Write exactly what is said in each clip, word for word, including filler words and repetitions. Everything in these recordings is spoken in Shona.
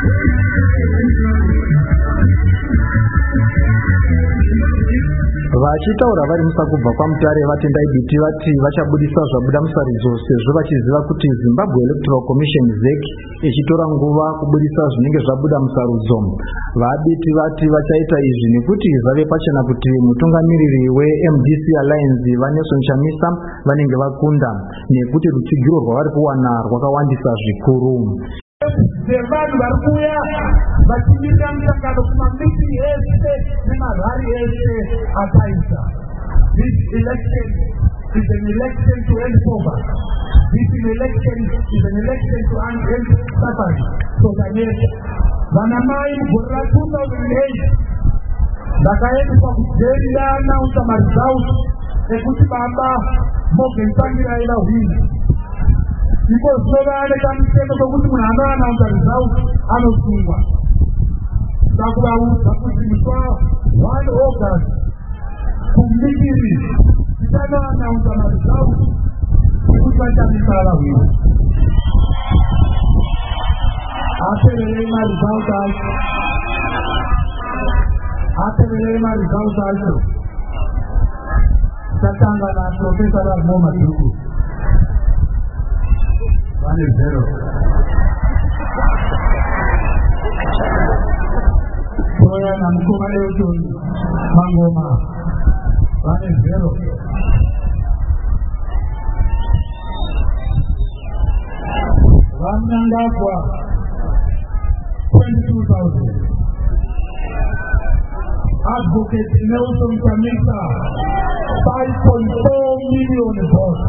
Vachitaura vari musakubva kwaMutare vatendai biti vati vachabudisa zvabuda musarudzo sezvo vachiziva kuti Zimbabwe Electoral Commission Z E C ichitora nguva kubudisa zvinenge zvabuda musarudzo. Vabiti vati vachaita izvi nekuti zvave pachena kuti mutungamiriri weM D C Alliance vaNelson Chamisa vanenge vakunda nekuti rutsigiro rwavari kuwana rwakawandisa zvikuru. Vanhu vari kuuya vachimirira musangano kumamiti ese nemarari ese akaita. This election is an election to end poverty. This election is an election to end suffering. So Daniel, vanamai mugore ra two thousand eight ndakaendeswa kuJerika announce maresults ekuti baba Morgan Tsvangirai vahwina. Because nobody can say that we will not announce the result and of Suva. Sakura Sakusimika, one August, Kumikiri, we cannot announce the result, we can tell you Salawi. After the Lema result, after the Lema result, also, Satanga and Professor of Momatu. One is zero. Soya na mkuma leo tu mangoma. One is zero. Ramnangakwa twenty-two thousand. Advocate Nelson Chamisa five point four million votes.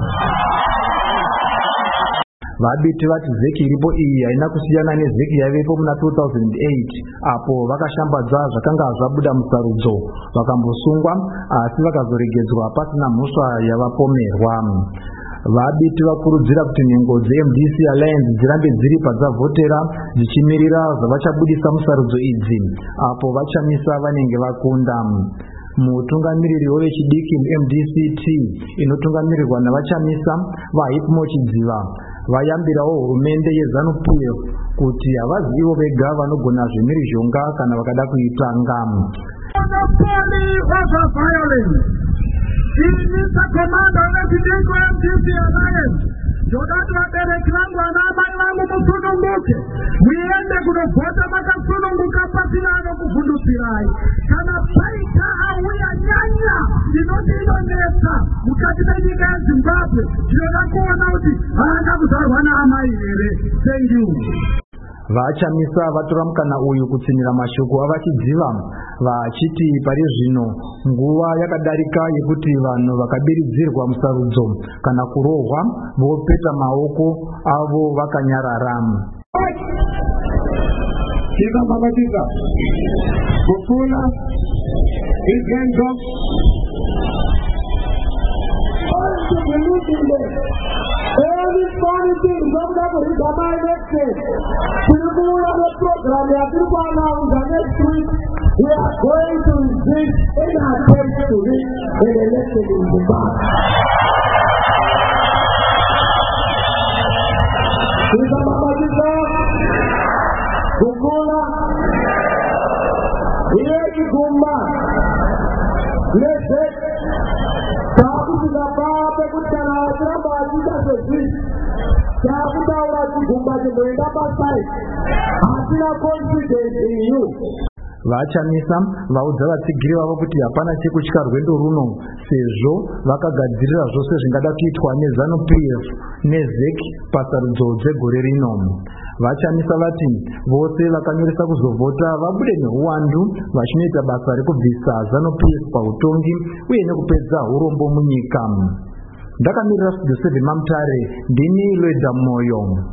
Vabiti vati zeki iripo iyi haina kusiyana nezeki yaivepo muna two thousand eight apo vakashambadza zvakanga zvabuda musarudzo vakambosungwa asi vakazoregedzwa pasina mhosva yavapomerwa. Vabiti vakurudzira kuti nhengo dzeM D C Alliance dzirambe dziri padzavhotera dzichimirira zvavachabudisa musarudzo idzi apo vachamisa vanenge vakunda. Mutungamiriri wevechidiki M D C T inotungamirirwa navachamisa vaHipmo Chidziva vayambirawo hurumende yeZANU-P F kuti havazivo vega vanogona zvemhirizhonga kana vakada kuitanga. Jodati vabereki vangu vanamai vangu musununguke muende kunovhota makasununguka pasina anokuvhundutsirai. Kana paita auya nyanya inoti inonetsa mukati menyika yeZimbabwe ndinoda kuona kuti haana kuzarwa naamai here. Thank you. Vachamisa vatora mukana uyu kutsinira mashoko avachidziva vachiti pari zvino nguva yakadarika yekuti vanhu vakabiridzirwa musarudzo kana kurohwa vopeta maoko avo vakanyarara. Tinobabatiza kukula igendo every funny thing from the Gama election. Tirupura the program ya Tirupana on the next week. We are going to resist any attempt to win an election in Zimbabwe. Tinobabatiza kukula Yeki Gumba Lese Takutika Papa Kutana Traba Jika Sesi Takuta Ura Gumba Jimboinda Pasai Asina confidence in you. Vachamisa vaudza vatsigiri vavo kuti hapana chekutya rwendo runo sezvo vakagadzirira zvose zvingada kuitwa neZANU-P F neZ E C pasarudzo dzegore rino. Vachamisa vati vose vakanyoresa kuzovhota vabude neuwandu vachinoita basa rekubvisa ZANU-P F pautongi uye nekupedza urombo munyika. Ndakamirira Studio seven maMutare, ndini Lwedza Moyo.